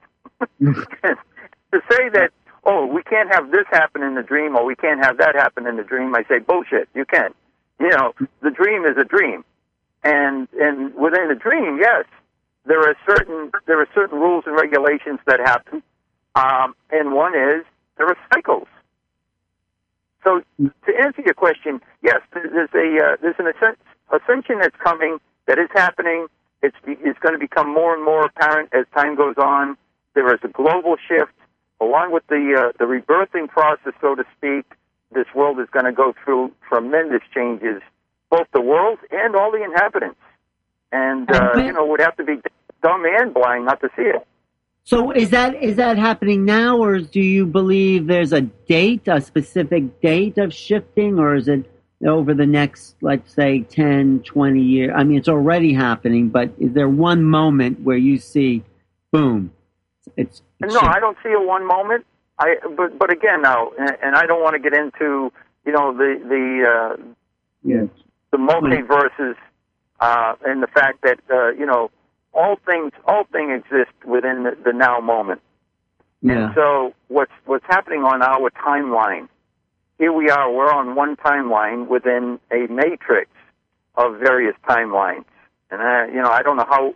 To say that, oh, we can't have this happen in the dream or we can't have that happen in the dream, I say, bullshit, you can. The dream is a dream. And within the dream, yes, there are certain rules and regulations that happen, and one is there are cycles. So to answer your question, yes, there's an ascension that's coming, that is happening, It's going to become more and more apparent as time goes on. There is a global shift. Along with the rebirthing process, so to speak, this world is going to go through tremendous changes, both the world and all the inhabitants. And, would have to be dumb and blind not to see it. So is that happening now, or do you believe there's a date, a specific date of shifting, or is it over the next, let's say, 10, 20 years? I mean, it's already happening, but is there one moment where you see, boom, it's No, I don't see a one moment. But again, now, and I don't want to get into, the multiverses, and the fact that, all things exist within the now moment. Yeah. And so what's happening on our timeline? Here we are. We're on one timeline within a matrix of various timelines. And I don't know how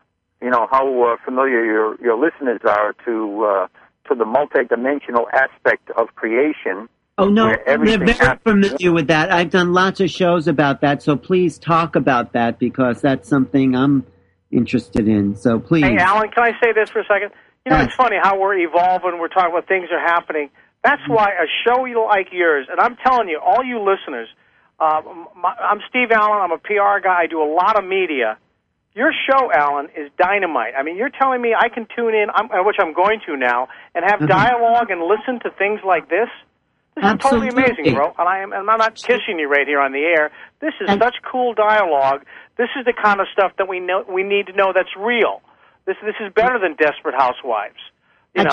familiar your listeners are to the multidimensional aspect of creation. Oh, no, they're very familiar with that. I've done lots of shows about that, so please talk about that, because that's something I'm interested in. So please. Hey, Alan, can I say this for a second? It's funny how we're evolving. We're talking about things are happening. That's why a show like yours, and I'm telling you, all you listeners, I'm Steve Allen. I'm a PR guy. I do a lot of media. Your show, Alan, is dynamite. I mean, you're telling me I can tune in, which I'm going to now, and have dialogue and listen to things like this? This Absolutely. is totally amazing, bro. And I'm not kissing you right here on the air. This is such cool dialogue. This is the kind of stuff that we need to know that's real. This is better than Desperate Housewives. On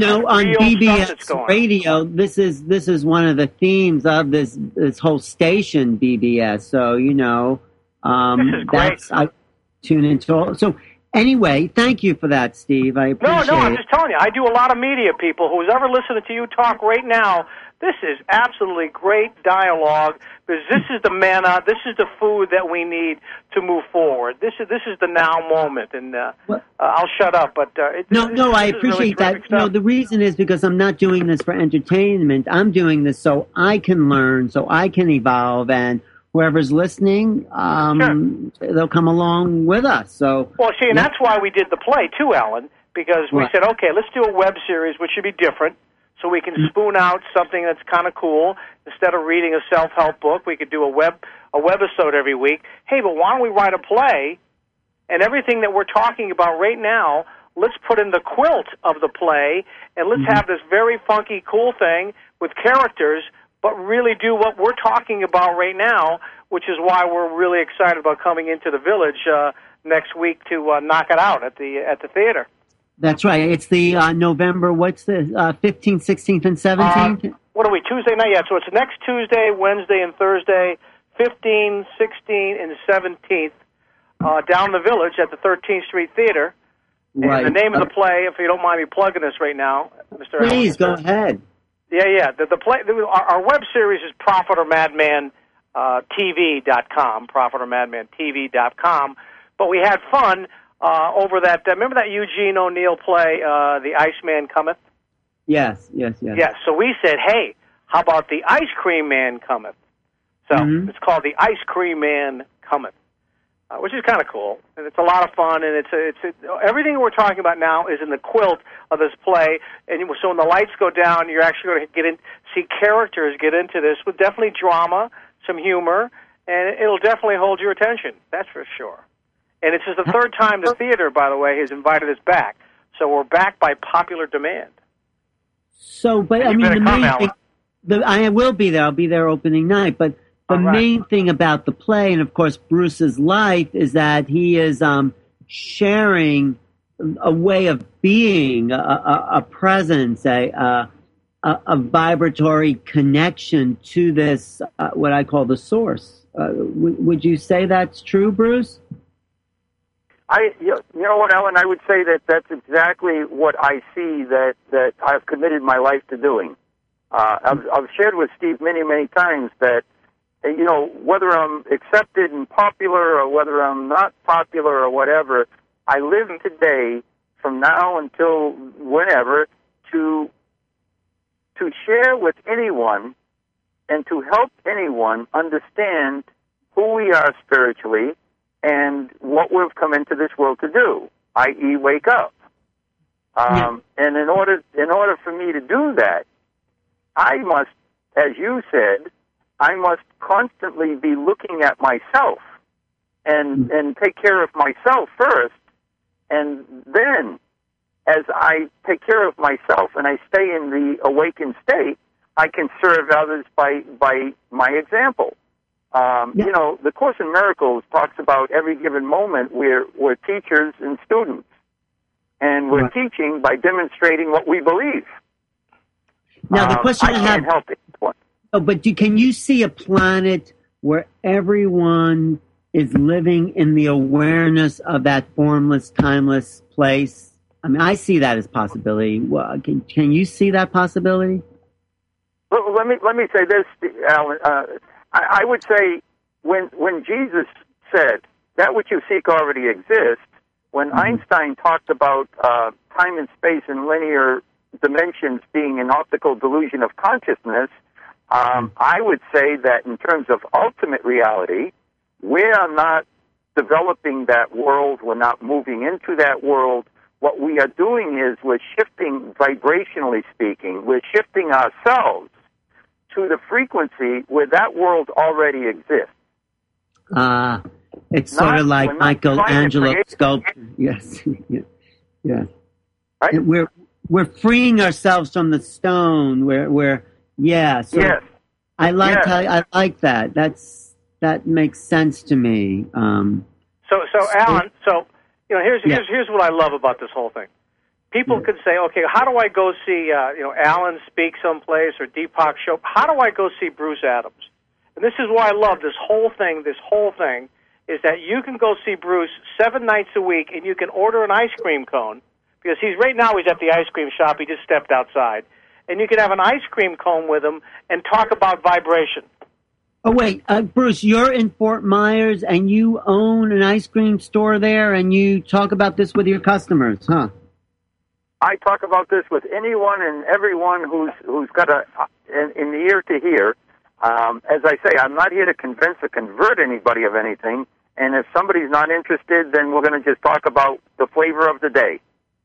BBS radio, this is one of the themes of this whole station, BBS. So this is great. I tune into. So anyway, thank you for that, Steve. I appreciate it. No, I'm just telling you. I do a lot of media, people. Who's ever listening to you talk right now, this is absolutely great dialogue, because this is the manna, this is the food that we need to move forward. This is the now moment, and I'll shut up. But I appreciate really that. The reason is because I'm not doing this for entertainment. I'm doing this so I can learn, so I can evolve, and whoever's listening, they'll come along with us. So, and that's why we did the play too, Alan, because we said, okay, let's do a web series, which should be different. So we can spoon out something that's kind of cool. Instead of reading a self-help book, we could do a webisode every week. Hey, but why don't we write a play, and everything that we're talking about right now, let's put in the quilt of the play, and let's have this very funky, cool thing with characters, but really do what we're talking about right now, which is why we're really excited about coming into the Village next week to knock it out at the theater. That's right. It's the November, what's the 15th, 16th, and 17th? What are we, Tuesday night? Yeah, so it's next Tuesday, Wednesday, and Thursday, 15, 16, and 17th, down the Village at the 13th Street Theater. Right. And the name of the play, if you don't mind me plugging this right now, Mr. Please, go ahead. Yeah. The play, our web series is ProfiterMadmanTV.com, ProfiterMadmanTV.com. But we had fun over that. Remember that Eugene O'Neill play, The Iceman Cometh? Yes. Yes, so we said, hey, how about The Ice Cream Man Cometh? So it's called The Ice Cream Man Cometh, which is kind of cool. And it's a lot of fun, and it's everything we're talking about now is in the quilt of this play. And so when the lights go down, you're actually going to see characters get into this with definitely drama, some humor, and it'll definitely hold your attention. That's for sure. And it's just the third time the theater, by the way, has invited us back. So we're back by popular demand. So, but I mean, the main thing, I will be there. I'll be there opening night. But the main thing about the play, and of course Bruce's life, is that he is sharing a way of being, a presence, a vibratory connection to this, what I call the source. Would you say that's true, Bruce? You know what, Ellen? I would say that that's exactly what I see that I've committed my life to doing. I've shared with Steve many, many times that, whether I'm accepted and popular or whether I'm not popular or whatever, I live today from now until whenever to share with anyone and to help anyone understand who we are spiritually, and what we've come into this world to do, i.e., wake up. And in order for me to do that, I must, as you said, I must constantly be looking at myself and take care of myself first, and then, as I take care of myself and I stay in the awakened state, I can serve others by my example. You know, the Course in Miracles talks about every given moment we're teachers and students, and we're teaching by demonstrating what we believe. Now, the question I have, can't help it. Oh, but can you see a planet where everyone is living in the awareness of that formless, timeless place? I mean, I see that as a possibility. Well, can you see that possibility? Well, let me say this, Alan. I would say when Jesus said that which you seek already exists, when Einstein talked about time and space and linear dimensions being an optical delusion of consciousness, I would say that in terms of ultimate reality, we are not developing that world. We're not moving into that world. What we are doing is we're shifting, vibrationally speaking, we're shifting ourselves to the frequency where that world already exists. It's sort of like Michelangelo sculpture. Yes, yes. Right? We're freeing ourselves from the stone. So yes. I like that. That makes sense to me. So Alan, here's what I love about this whole thing. People could say, okay, how do I go see Alan speak someplace or Deepak show? How do I go see Bruce Adams? And this is why I love this whole thing. This whole thing is that you can go see Bruce 7 nights a week, and you can order an ice cream cone because he's at the ice cream shop. He just stepped outside, and you can have an ice cream cone with him and talk about vibration. Oh, wait, Bruce, you're in Fort Myers, and you own an ice cream store there, and you talk about this with your customers, huh? I talk about this with anyone and everyone who's got an ear to hear. As I say, I'm not here to convince or convert anybody of anything, and if somebody's not interested, then we're going to just talk about the flavor of the day.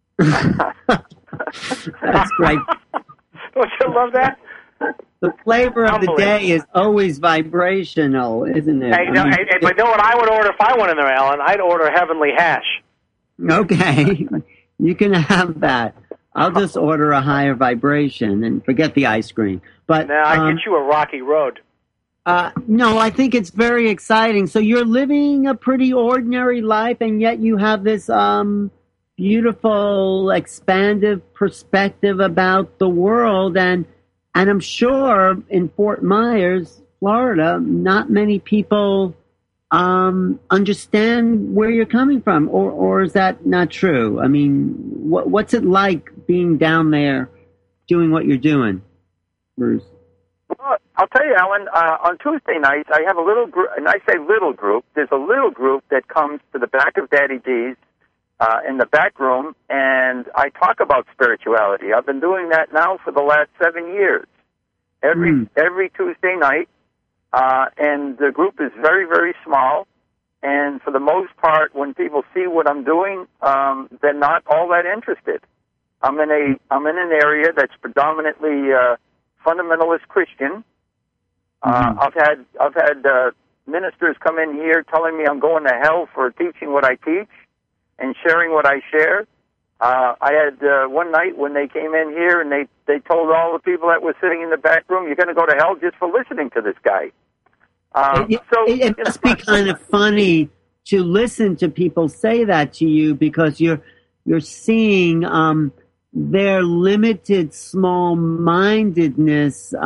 That's great. Don't you love that? The flavor of the day is always vibrational, isn't it? But you know what I would order if I went in there, Alan? I'd order heavenly hash. Okay, you can have that. I'll just order a higher vibration and forget the ice cream. But now I get you a rocky road. No, I think it's very exciting. So you're living a pretty ordinary life, and yet you have this beautiful, expansive perspective about the world. And I'm sure in Fort Myers, Florida, not many people understand where you're coming from, or is that not true? I mean, what's it like being down there doing what you're doing, Bruce? Well, I'll tell you, Alan, on Tuesday nights, I have a little group, and I say little group. There's a little group that comes to the back of Daddy D's in the back room, and I talk about spirituality. I've been doing that now for the last 7 years. Every Tuesday night, and the group is very, very small, and for the most part, when people see what I'm doing, they're not all that interested. I'm in an area that's predominantly fundamentalist Christian. I've had ministers come in here telling me I'm going to hell for teaching what I teach and sharing what I share. I had one night when they came in here and they told all the people that were sitting in the back room, you're going to go to hell just for listening to this guy. It must be kind of funny to listen to people say that to you, because you're seeing their limited small-mindedness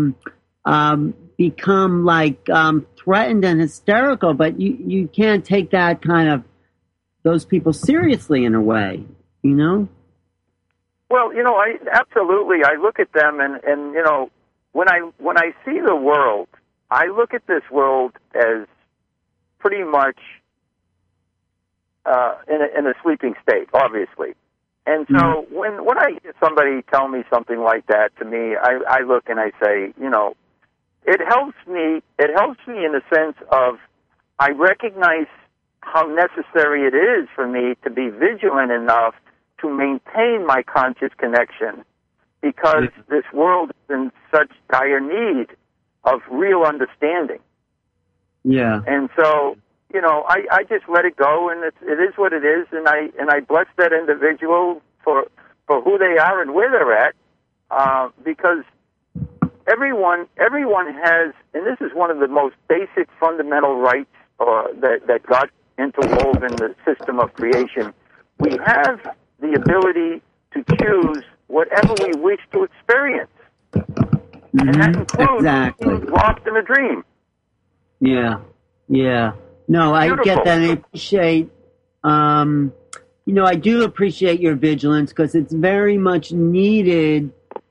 become like threatened and hysterical, but you can't take that kind of those people seriously in a way, you know? Well, I absolutely. I look at them and when I see the world, I look at this world as pretty much in a sleeping state, obviously. And so when I hear somebody tell me something like that to me, I look and I say, it helps me. It helps me in the sense of I recognize how necessary it is for me to be vigilant enough to maintain my conscious connection, because this world is in such dire need of real understanding. Yeah. And so, you know, I just let it go, and it is what it is, and I bless that individual for who they are and where they're at, because everyone has, and this is one of the most basic fundamental rights that God interwove in the system of creation. We have the ability to choose whatever we wish to experience. And that includes being lost in a dream. Yeah, yeah. No, I get that. And I appreciate, I do appreciate your vigilance, because it's very much needed.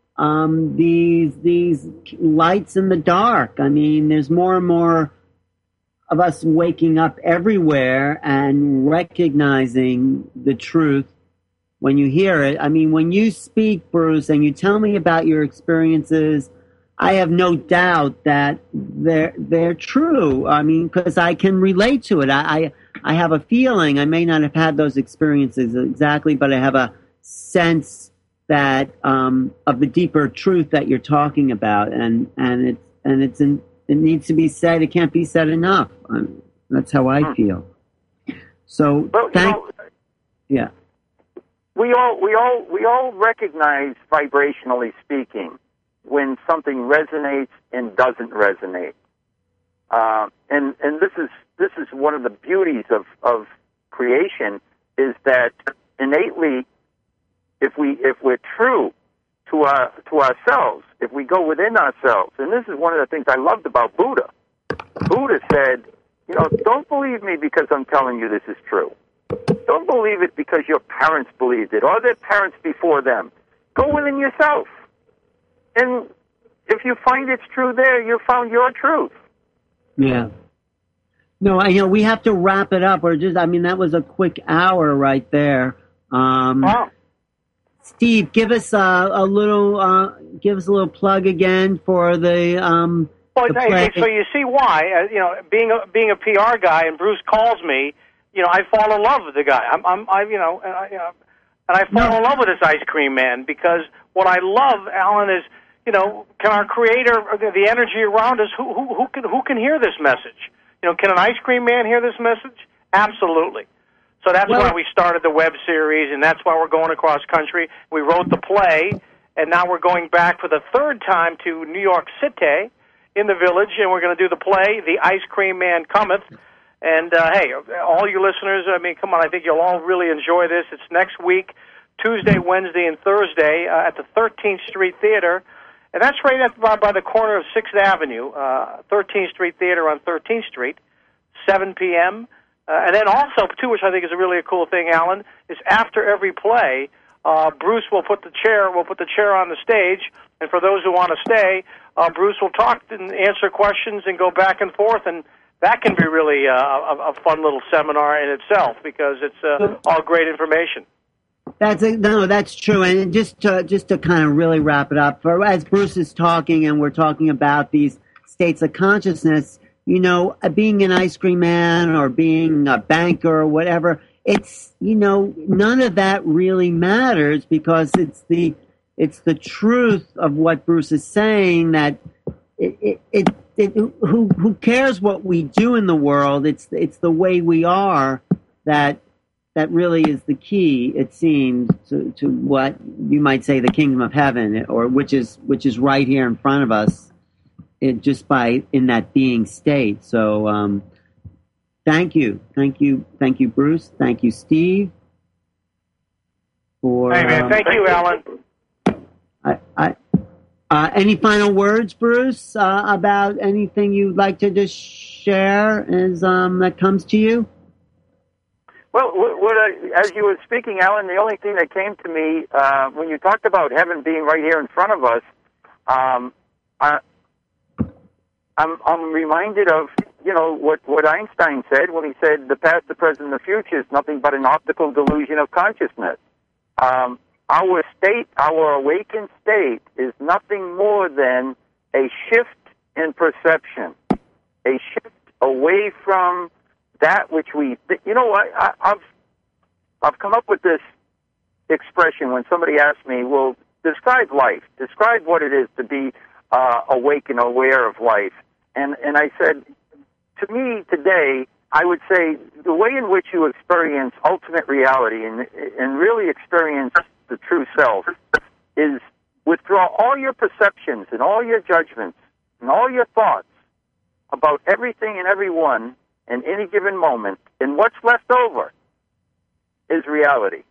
These lights in the dark. I mean, there's more and more of us waking up everywhere and recognizing the truth when you hear it. I mean, when you speak, Bruce, and you tell me about your experiences, I have no doubt that they're true. I mean, because I can relate to it. I have a feeling. I may not have had those experiences exactly, but I have a sense that of the deeper truth that you're talking about, and it needs to be said. It can't be said enough. That's how I feel. So, yeah. We all recognize, vibrationally speaking, when something resonates and doesn't resonate. And this is one of the beauties of creation, is that innately, if we're true to ourselves, if we go within ourselves, and this is one of the things I loved about Buddha. Buddha said, don't believe me because I'm telling you this is true. Don't believe it because your parents believed it, or their parents before them. Go within yourself. And if you find it's true there, you found your truth. Yeah. No, we have to wrap it up. That was a quick hour right there. Wow. Steve, give us a little plug again for the play. So you see why, being a PR guy, and Bruce calls me, I fall in love with the guy. And I fall in love with this ice cream man, because what I love, Alan, is, can our creator, the energy around us, who can hear this message? Can an ice cream man hear this message? Absolutely. So that's why we started the web series, and that's why we're going across country. We wrote the play, and now we're going back for the third time to New York City in the Village, and we're going to do the play, The Ice Cream Man Cometh. And, hey, all you listeners, come on, I think you'll all really enjoy this. It's next week, Tuesday, Wednesday, and Thursday at the 13th Street Theater. And that's right by the corner of 6th Avenue, 13th Street Theater on 13th Street, 7 p.m., and then also, too, which I think is a really cool thing, Alan, is after every play, Bruce will put the chair on the stage, and for those who want to stay, Bruce will talk and answer questions and go back and forth, and that can be really a fun little seminar in itself, because it's all great information. That's true. And just to kind of really wrap it up, as Bruce is talking and we're talking about these states of consciousness, being an ice cream man or being a banker or whatever, it's, none of that really matters, because it's the truth of what Bruce is saying, that who cares what we do in the world? It's the way we are that really is the key, it seems, to what you might say the kingdom of heaven, or which is right here in front of us, in that being state. So thank you, Bruce. Thank you, Steve. Hey man, thank you, Alan. Any final words, Bruce, about anything you'd like to just share as that comes to you? Well, as you were speaking, Alan, the only thing that came to me when you talked about heaven being right here in front of us, I'm reminded of what Einstein said when he said the past, the present, and the future is nothing but an optical delusion of consciousness. Our state, our awakened state, is nothing more than a shift in perception, a shift away from that which we, you know what, I've come up with this expression when somebody asks me, well, describe life. Describe what it is to be awake and aware of life. And I said, to me today, I would say the way in which you experience ultimate reality and really experience the true self is withdraw all your perceptions and all your judgments and all your thoughts about everything and everyone in any given moment, and what's left over is reality.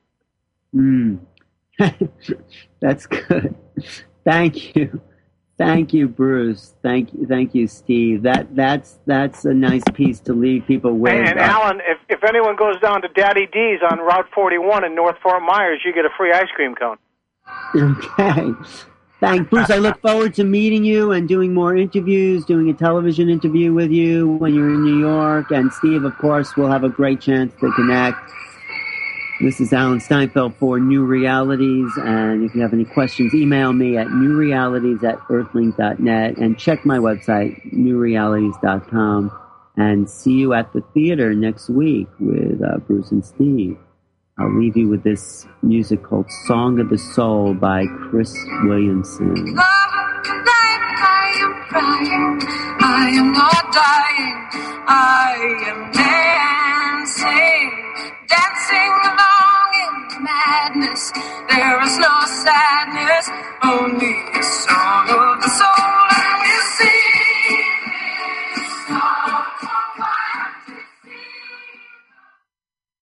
That's good. Thank you, Bruce. Thank you, Steve. That's a nice piece to leave people with. And Alan, if anyone goes down to Daddy D's on Route 41 in North Fort Myers, you get a free ice cream cone. Okay. Thanks, Bruce. I look forward to meeting you and doing more interviews, doing a television interview with you when you're in New York. And Steve, of course, will have a great chance to connect. This is Alan Steinfeld for New Realities, and if you have any questions, email me at newrealities@earthlink.net, and check my website, newrealities.com, and see you at the theater next week with Bruce and Steve. I'll leave you with this music called Song of the Soul by Chris Williamson. Love of the night, I am crying, I am not dying, I am dancing along in madness. There is no sadness, only